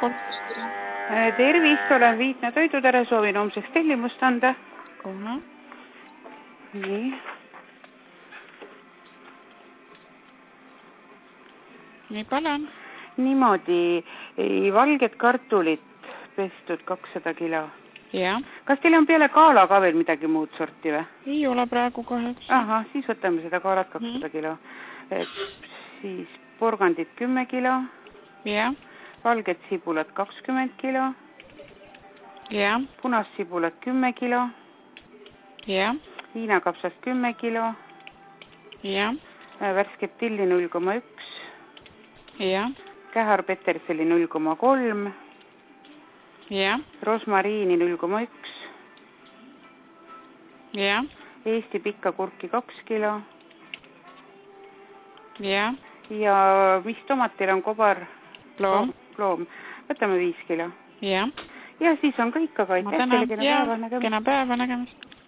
poolt. Tervist, olen Viitna Toidutere, soovin homseks tellimust anda. Kohe. Nii. Nii palun. Niimoodi, valged kartulit pestud 200 kilo. Ja. Kas teil on peale kaala ka veel midagi muud sorti või? Ei ole praegu kaheks. Aha, siis võtame seda kaalat 200 kilo. Siis porgandid 10 kilo. Ja. Valged sibulad 20 kilo. Ja. Punast sibulat 10 kilo. Ja. Viinakapsast 10 kilo. Ja. Värsket tilli 0,1. Ja. Kähar peterseli 0,3. Ja. Rosmariini 0,1. Ja. Eesti pikka kurki 2 kilo. Ja. Ja mis tomatil on kobar? Ploom. Võtame 5 kilo. Ja. Ja siis on kõik, aga aitäh teile, kena päeva nägemist. Kena päeva nägemist.